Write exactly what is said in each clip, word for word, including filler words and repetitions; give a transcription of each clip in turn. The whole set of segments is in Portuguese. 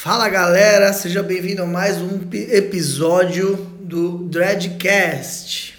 Fala galera, seja bem-vindo a mais um episódio do Dreadcast.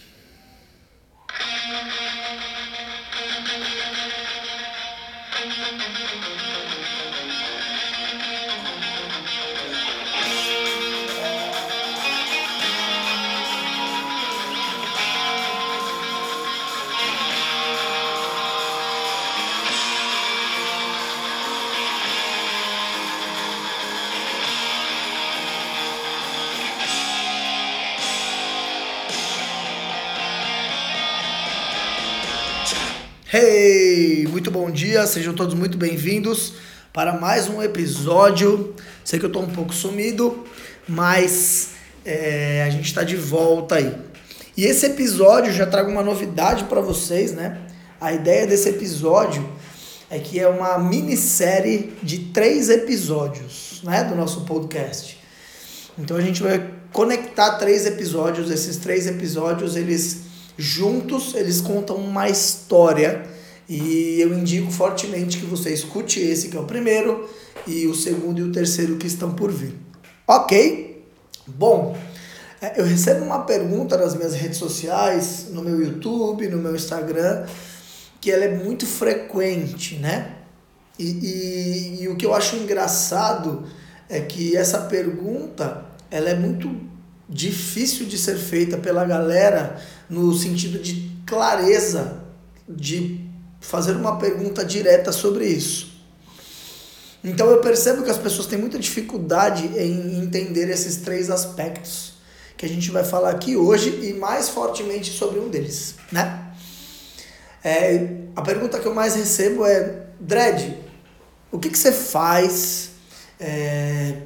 Hey, muito bom dia, sejam todos muito bem-vindos para mais um episódio. Sei que eu tô um pouco sumido, mas é, a gente está de volta aí. E esse episódio já trago uma novidade para vocês, né? A ideia desse episódio é que é uma minissérie de três episódios, né, do nosso podcast. Então a gente vai conectar três episódios, esses três episódios, eles... juntos, eles contam uma história e eu indico fortemente que você escute esse, que é o primeiro, e o segundo e o terceiro que estão por vir. Ok? Bom, eu recebo uma pergunta nas minhas redes sociais, no meu YouTube, no meu Instagram, que ela é muito frequente, né? E, e, e o que eu acho engraçado é que essa pergunta, ela é muito difícil de ser feita pela galera no sentido de clareza, de fazer uma pergunta direta sobre isso. Então eu percebo que as pessoas têm muita dificuldade em entender esses três aspectos que a gente vai falar aqui hoje e mais fortemente sobre um deles, né? É, a pergunta que eu mais recebo é: Dredd, o que, que você faz? É,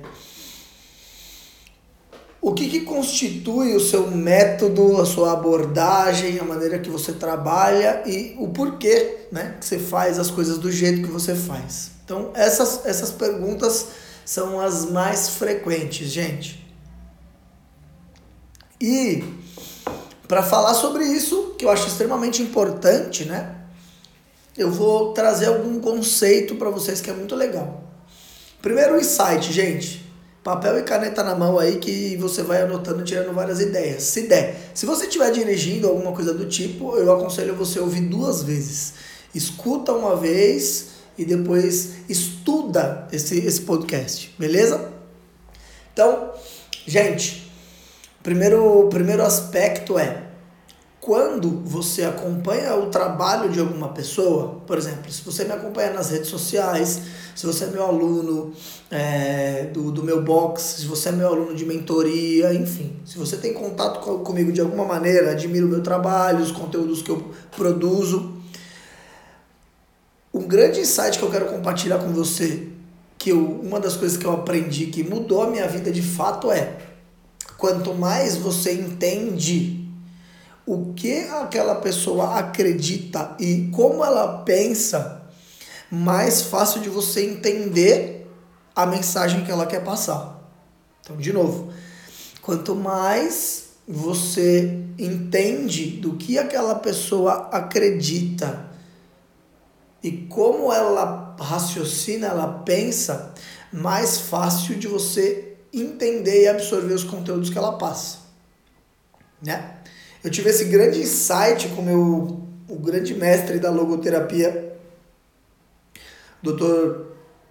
O que, que constitui o seu método, a sua abordagem, a maneira que você trabalha e o porquê, né, que você faz as coisas do jeito que você faz? Então, essas, essas perguntas são as mais frequentes, gente. E para falar sobre isso, que eu acho extremamente importante, né, eu vou trazer algum conceito para vocês que é muito legal. Primeiro, o insight, gente. Papel e caneta na mão aí que você vai anotando, tirando várias ideias, se der. Se você estiver dirigindo alguma coisa do tipo, eu aconselho você a ouvir duas vezes. Escuta uma vez e depois estuda esse, esse podcast, beleza? Então, gente, primeiro, primeiro aspecto é: quando você acompanha o trabalho de alguma pessoa, por exemplo, se você me acompanha nas redes sociais, se você é meu aluno é, do, do meu box, se você é meu aluno de mentoria, enfim, se você tem contato com, comigo de alguma maneira, admira o meu trabalho, os conteúdos que eu produzo, um grande insight que eu quero compartilhar com você, que eu, uma das coisas que eu aprendi que mudou a minha vida de fato é: quanto mais você entende o que aquela pessoa acredita e como ela pensa, mais fácil de você entender a mensagem que ela quer passar. Então, de novo, quanto mais você entende do que aquela pessoa acredita e como ela raciocina, ela pensa, mais fácil de você entender e absorver os conteúdos que ela passa, né? Eu tive esse grande insight com meu, o grande mestre da logoterapia, doutor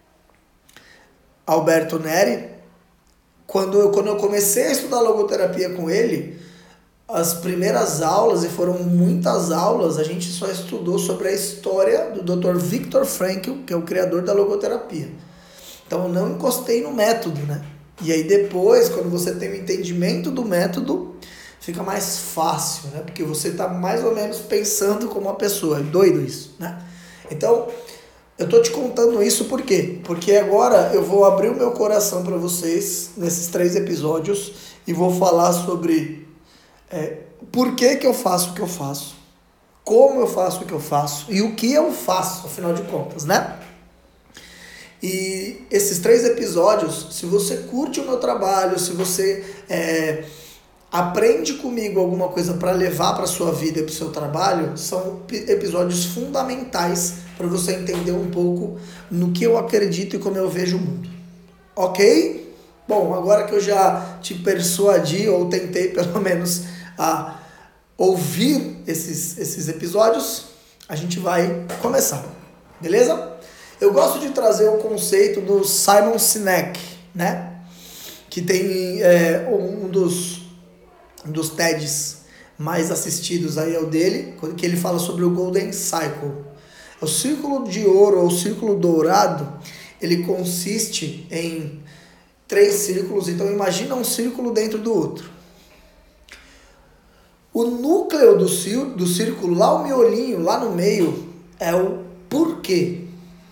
Alberto Neri. Quando eu, quando eu comecei a estudar logoterapia com ele, as primeiras aulas, e foram muitas aulas, a gente só estudou sobre a história do doutor Viktor Frankl, que é o criador da logoterapia. Então eu não encostei no método, né? E aí depois, quando você tem o entendimento do método, fica mais fácil, né? Porque você está mais ou menos pensando como uma pessoa. É doido isso, né? Então, eu tô te contando isso por quê? Porque agora eu vou abrir o meu coração para vocês nesses três episódios e vou falar sobre é, por que que eu faço o que eu faço, como eu faço o que eu faço e o que eu faço, afinal de contas, né? E esses três episódios, se você curte o meu trabalho, se você é, aprende comigo alguma coisa para levar para sua vida e para o seu trabalho, são episódios fundamentais para você entender um pouco no que eu acredito e como eu vejo o mundo. Ok? Bom, agora que eu já te persuadi, ou tentei pelo menos a ouvir esses, esses episódios, a gente vai começar, beleza? Eu gosto de trazer o conceito do Simon Sinek, né? Que tem é, um dos, um dos TEDs mais assistidos aí é o dele, que ele fala sobre o Golden Cycle. O círculo de ouro ou círculo dourado, ele consiste em três círculos, então imagina um círculo dentro do outro. O núcleo do, do círculo, lá o miolinho, lá no meio, é o porquê.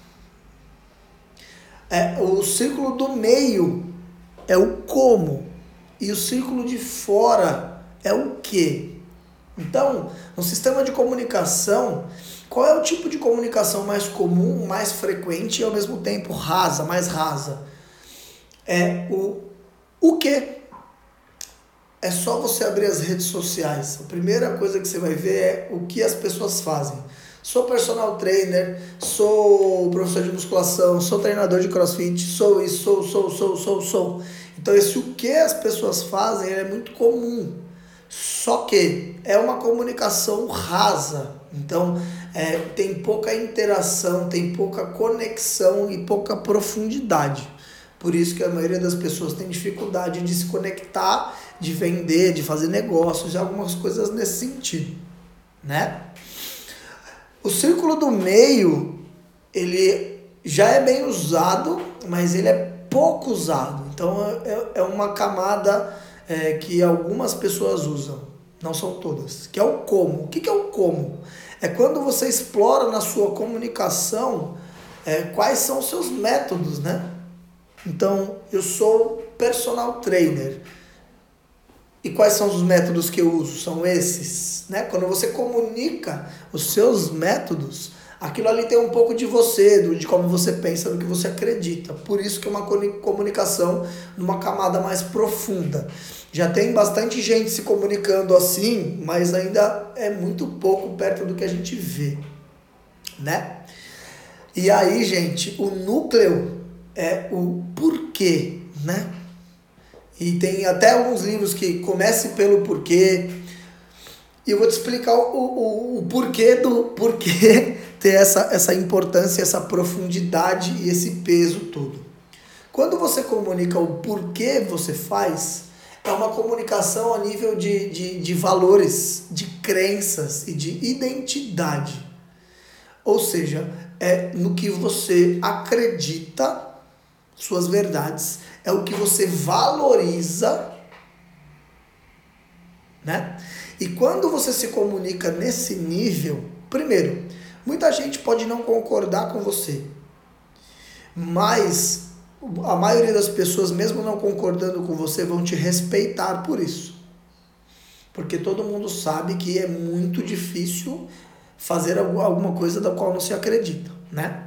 É, o círculo do meio é o como. E o círculo de fora é o quê. Então, no sistema de comunicação, qual é o tipo de comunicação mais comum, mais frequente e ao mesmo tempo rasa, mais rasa? É o o quê? É só você abrir as redes sociais. A primeira coisa que você vai ver é o que as pessoas fazem. Sou personal trainer, sou professor de musculação, sou treinador de crossfit, sou isso, sou, sou, sou, sou, sou. Então esse o que as pessoas fazem é muito comum. Só que é uma comunicação rasa. Então é, tem pouca interação, tem pouca conexão e pouca profundidade. Por isso que a maioria das pessoas tem dificuldade de se conectar, de vender, de fazer negócios e algumas coisas nesse sentido, né? O círculo do meio, ele já é bem usado, mas ele é pouco usado. Então é, é uma camada é, que algumas pessoas usam, não são todas, que é o como. O que, que é o como? É quando você explora na sua comunicação é, quais são os seus métodos, né? Então, eu sou personal trainer. E quais são os métodos que eu uso? São esses, né? Quando você comunica os seus métodos, aquilo ali tem um pouco de você, de como você pensa, do que você acredita. Por isso que é uma comunicação numa camada mais profunda. Já tem bastante gente se comunicando assim, mas ainda é muito pouco perto do que a gente vê, né? E aí, gente, o núcleo é o porquê, né? E tem até alguns livros que comecem pelo porquê. E eu vou te explicar o, o, o porquê do porquê ter essa, essa importância, essa profundidade e esse peso todo. Quando você comunica o porquê você faz, é uma comunicação a nível de, de, de valores, de crenças e de identidade. Ou seja, é no que você acredita, suas verdades, é o que você valoriza, né? E quando você se comunica nesse nível, primeiro, muita gente pode não concordar com você, mas a maioria das pessoas, mesmo não concordando com você, vão te respeitar por isso. Porque todo mundo sabe que é muito difícil fazer alguma coisa da qual não se acredita, né?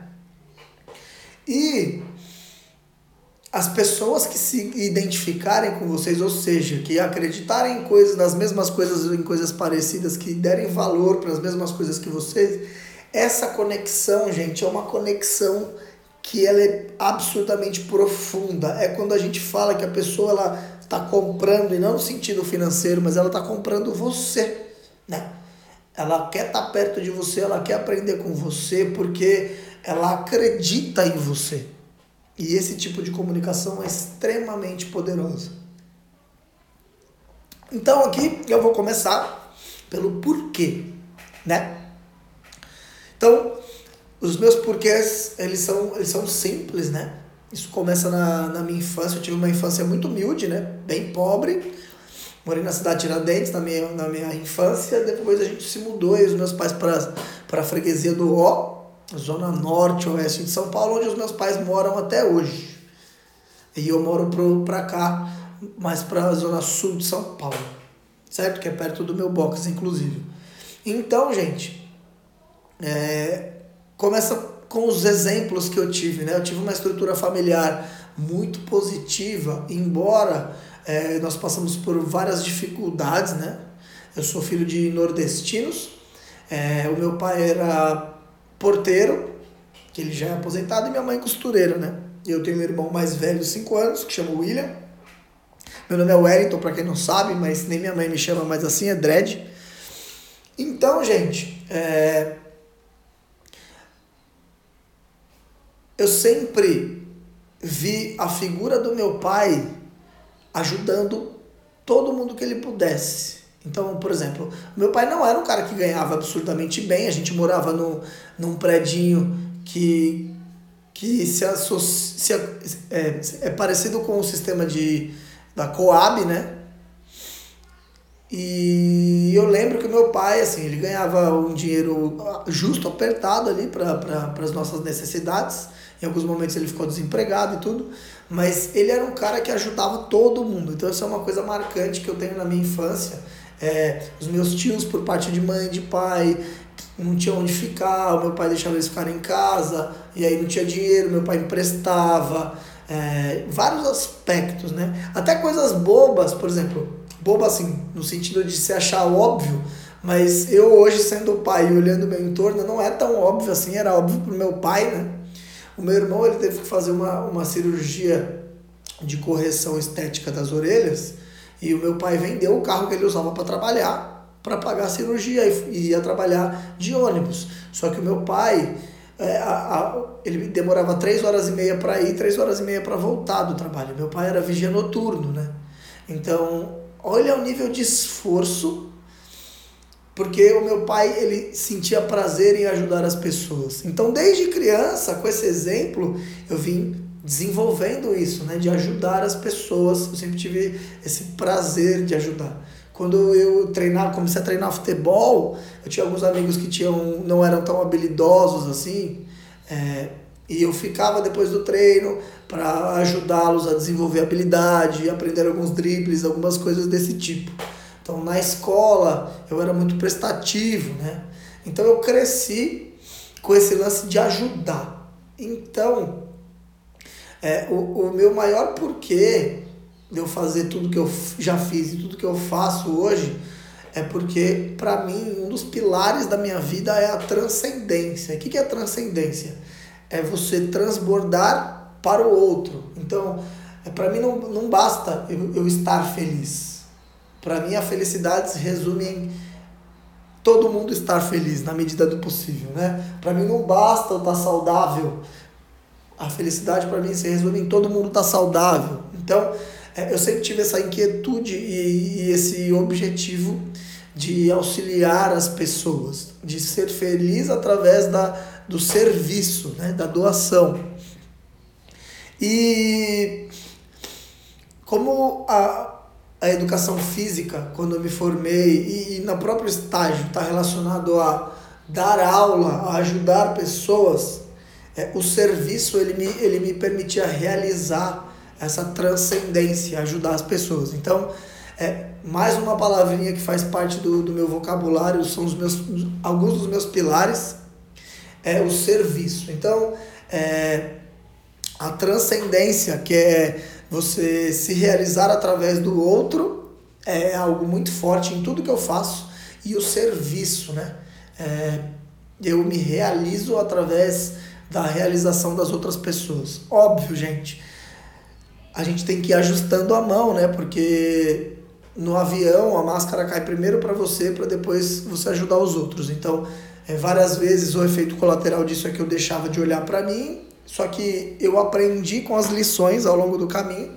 E as pessoas que se identificarem com vocês, ou seja, que acreditarem em coisas, nas mesmas coisas, em coisas parecidas, que derem valor para as mesmas coisas que vocês, essa conexão, gente, é uma conexão que ela é absurdamente profunda. É quando a gente fala que a pessoa ela está comprando, e não no sentido financeiro, mas ela está comprando você, né? Ela quer estar perto de você, ela quer aprender com você, porque ela acredita em você. E esse tipo de comunicação é extremamente poderosa. Então aqui eu vou começar pelo porquê, né? Então, os meus porquês, eles são, eles são simples, né? Isso começa na, na minha infância. Eu tive uma infância muito humilde, né? Bem pobre. Morei na cidade de Tiradentes na minha, na minha infância. Depois a gente se mudou e os meus pais para a freguesia do Ó, zona norte, oeste de São Paulo, onde os meus pais moram até hoje. E eu moro para cá, mais para a zona sul de São Paulo, certo? Que é perto do meu box, inclusive. Então, gente, é, começa com os exemplos que eu tive, né? Eu tive uma estrutura familiar muito positiva, embora é, nós passamos por várias dificuldades, né? Eu sou filho de nordestinos, é, o meu pai era porteiro, que ele já é aposentado, e minha mãe costureira, né? Eu tenho um irmão mais velho, cinco anos, que chama William. Meu nome é Wellington, para quem não sabe, mas nem minha mãe me chama mais assim, é Dredd. Então, gente, é... eu sempre vi a figura do meu pai ajudando todo mundo que ele pudesse. Então, por exemplo, meu pai não era um cara que ganhava absurdamente bem, a gente morava no, num predinho que, que se associa, é, é parecido com o sistema de, da Coab, né? E eu lembro que o meu pai, assim, ele ganhava um dinheiro justo, apertado ali para pra, as nossas necessidades. Em alguns momentos ele ficou desempregado e tudo, mas ele era um cara que ajudava todo mundo. Então isso é uma coisa marcante que eu tenho na minha infância. É, os meus tios, por parte de mãe e de pai, não tinham onde ficar, o meu pai deixava eles ficarem em casa, e aí não tinha dinheiro, meu pai emprestava, é, vários aspectos, né? Até coisas bobas, por exemplo, boba assim, no sentido de se achar óbvio, mas eu hoje sendo pai e olhando meu entorno, não é tão óbvio assim, era óbvio pro meu pai, né? O meu irmão, ele teve que fazer uma, uma cirurgia de correção estética das orelhas, e o meu pai vendeu o carro que ele usava para trabalhar, para pagar a cirurgia, e ia trabalhar de ônibus. Só que o meu pai, é, a, a, ele demorava três horas e meia para ir, três horas e meia para voltar do trabalho. Meu pai era vigia noturno, né? Então, olha o nível de esforço, porque o meu pai, ele sentia prazer em ajudar as pessoas. Então, desde criança, com esse exemplo, eu vim desenvolvendo isso, né, de ajudar as pessoas. Eu sempre tive esse prazer de ajudar. Quando eu treinava, comecei a treinar futebol, eu tinha alguns amigos que tinham, não eram tão habilidosos assim, é, e eu ficava depois do treino para ajudá-los a desenvolver habilidade, aprender alguns dribles, algumas coisas desse tipo. Então, na escola, eu era muito prestativo, né? Então, eu cresci com esse lance de ajudar. Então, é, o, o meu maior porquê de eu fazer tudo que eu já fiz e tudo que eu faço hoje é porque, para mim, um dos pilares da minha vida é a transcendência. O que é transcendência? É você transbordar para o outro. Então, é, para mim não, não basta eu, eu estar feliz. Para mim, a felicidade se resume em todo mundo estar feliz, na medida do possível, né? Para mim, não basta eu estar saudável. A felicidade, para mim, se resume em todo mundo estar saudável. Então, é, eu sempre tive essa inquietude e, e esse objetivo de auxiliar as pessoas, de ser feliz através da, do serviço, né? Da doação. E como a... a educação física, quando eu me formei, e, e no próprio estágio está relacionado a dar aula, a ajudar pessoas, é, o serviço ele me, ele me permitia realizar essa transcendência, ajudar as pessoas. Então, é, mais uma palavrinha que faz parte do, do meu vocabulário, são os meus, alguns dos meus pilares, é o serviço. Então, é, a transcendência, que é você se realizar através do outro, é algo muito forte em tudo que eu faço. E o serviço, né? É, eu me realizo através da realização das outras pessoas. Óbvio, gente, a gente tem que ir ajustando a mão, né? Porque no avião a máscara cai primeiro para você, para depois você ajudar os outros. Então, é, várias vezes o efeito colateral disso é que eu deixava de olhar para mim. Só que eu aprendi com as lições ao longo do caminho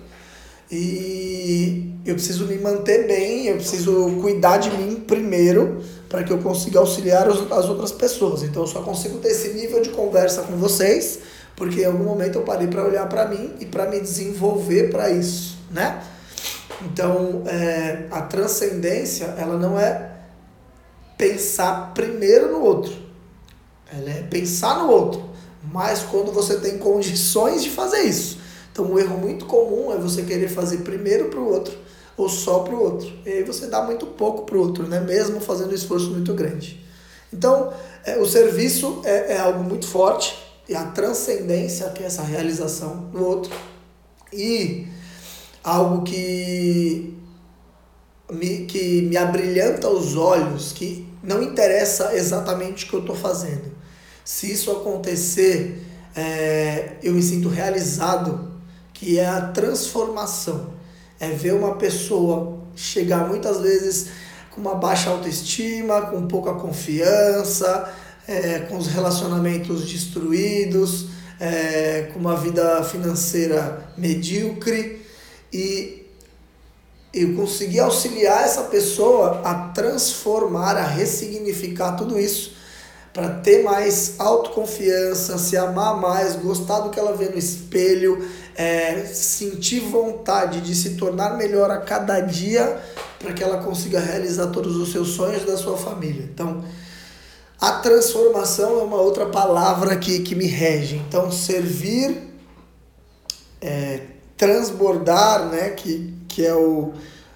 e eu preciso me manter bem, eu preciso cuidar de mim primeiro para que eu consiga auxiliar as outras pessoas. Então eu só consigo ter esse nível de conversa com vocês porque em algum momento eu parei para olhar para mim e para me desenvolver para isso, né? Então, é, a transcendência, ela não é pensar primeiro no outro, ela é pensar no outro. Mas quando você tem condições de fazer isso. Então, um erro muito comum é você querer fazer primeiro para o outro ou só para o outro. E aí você dá muito pouco para o outro, né? Mesmo fazendo um esforço muito grande. Então, é, o serviço é, é algo muito forte. E a transcendência, que é essa realização no outro. E algo que me, que me abrilhanta os olhos, que não interessa exatamente o que eu estou fazendo. Se isso acontecer é, eu me sinto realizado, que é a transformação. É ver uma pessoa chegar muitas vezes com uma baixa autoestima, com pouca confiança, é, com os relacionamentos destruídos, é, com uma vida financeira medíocre, e eu conseguir auxiliar essa pessoa a transformar, a ressignificar tudo isso, para ter mais autoconfiança, se amar mais, gostar do que ela vê no espelho, é, sentir vontade de se tornar melhor a cada dia, para que ela consiga realizar todos os seus sonhos da sua família. Então, a transformação é uma outra palavra que, que me rege. Então, servir, é, transbordar, né, que, que é o,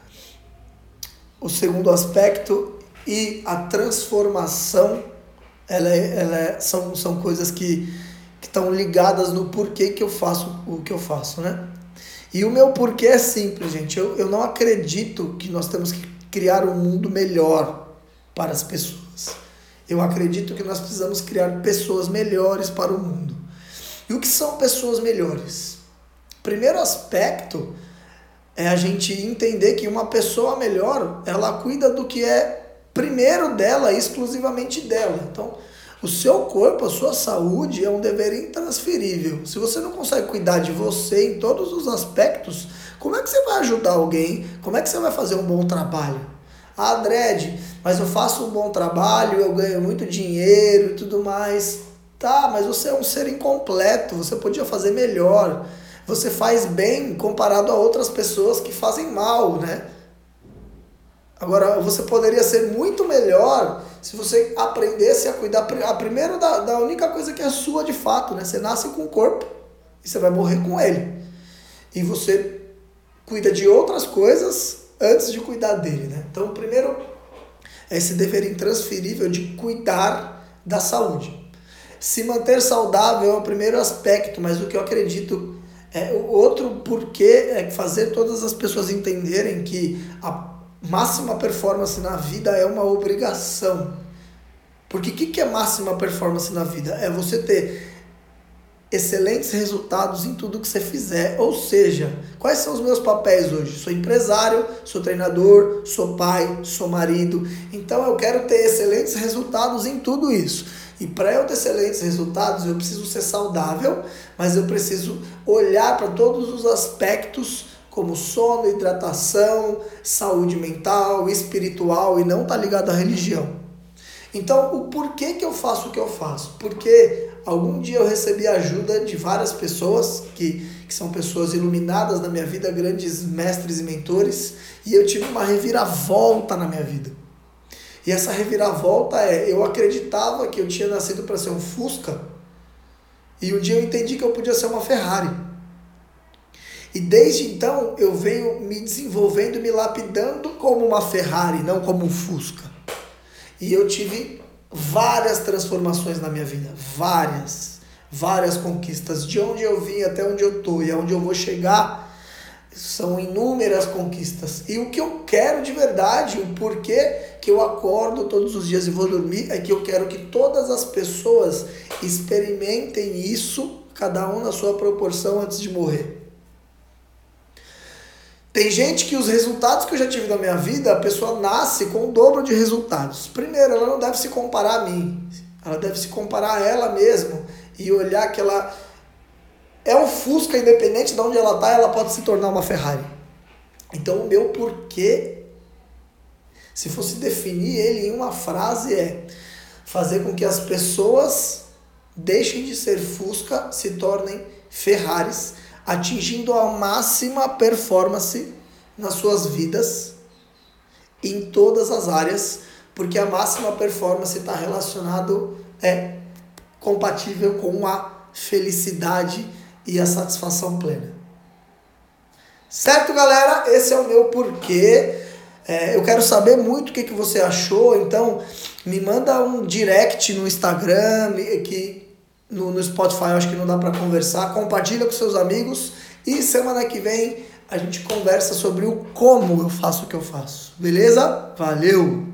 o segundo aspecto, e a transformação, ela, é, ela é, são, são coisas que estão ligadas no porquê que eu faço o que eu faço, né? E o meu porquê é simples, gente. Eu, eu não acredito que nós temos que criar um mundo melhor para as pessoas. Eu acredito que nós precisamos criar pessoas melhores para o mundo. E o que são pessoas melhores? Primeiro aspecto é a gente entender que uma pessoa melhor, ela cuida do que é primeiro dela, exclusivamente dela. Então, o seu corpo, a sua saúde é um dever intransferível. Se você não consegue cuidar de você em todos os aspectos, como é que você vai ajudar alguém? Como é que você vai fazer um bom trabalho? Ah, Dredd, mas eu faço um bom trabalho, eu ganho muito dinheiro e tudo mais. Tá, mas você é um ser incompleto, você podia fazer melhor. Você faz bem comparado a outras pessoas que fazem mal, né? Agora, você poderia ser muito melhor se você aprendesse a cuidar, a primeiro da, da única coisa que é sua de fato, né? Você nasce com o corpo e você vai morrer com ele. E você cuida de outras coisas antes de cuidar dele, né? Então, primeiro, é esse dever intransferível de cuidar da saúde. Se manter saudável é o primeiro aspecto, mas o que eu acredito é o outro porquê é fazer todas as pessoas entenderem que a máxima performance na vida é uma obrigação. Porque o que, que é máxima performance na vida? É você ter excelentes resultados em tudo que você fizer. Ou seja, quais são os meus papéis hoje? Sou empresário, sou treinador, sou pai, sou marido. Então eu quero ter excelentes resultados em tudo isso. E para eu ter excelentes resultados, eu preciso ser saudável, mas eu preciso olhar para todos os aspectos, como sono, hidratação, saúde mental, espiritual, e não tá ligado à religião. Então, o porquê que eu faço o que eu faço? Porque algum dia eu recebi ajuda de várias pessoas, que, que são pessoas iluminadas na minha vida, grandes mestres e mentores, e eu tive uma reviravolta na minha vida. E essa reviravolta é, eu acreditava que eu tinha nascido para ser um Fusca, e um dia eu entendi que eu podia ser uma Ferrari. E desde então eu venho me desenvolvendo, me lapidando como uma Ferrari, não como um Fusca. E eu tive várias transformações na minha vida, várias, várias conquistas. De onde eu vim até onde eu estou e aonde eu vou chegar, são inúmeras conquistas. E o que eu quero de verdade, o porquê que eu acordo todos os dias e vou dormir, é que eu quero que todas as pessoas experimentem isso, cada um na sua proporção antes de morrer. Tem gente que os resultados que eu já tive na minha vida, a pessoa nasce com o dobro de resultados. Primeiro, ela não deve se comparar a mim. Ela deve se comparar a ela mesma e olhar que ela é um Fusca, independente de onde ela está, ela pode se tornar uma Ferrari. Então, o meu porquê, se fosse definir ele em uma frase, é fazer com que as pessoas deixem de ser Fusca, se tornem Ferraris, atingindo a máxima performance nas suas vidas, em todas as áreas, porque a máxima performance está relacionado, é compatível com a felicidade e a satisfação plena. Certo, galera? Esse é o meu porquê. É, eu quero saber muito o que, que você achou, então me manda um direct no Instagram, que No, no Spotify eu acho que não dá para conversar. Compartilha com seus amigos e semana que vem a gente conversa sobre o como eu faço o que eu faço. Beleza? Valeu!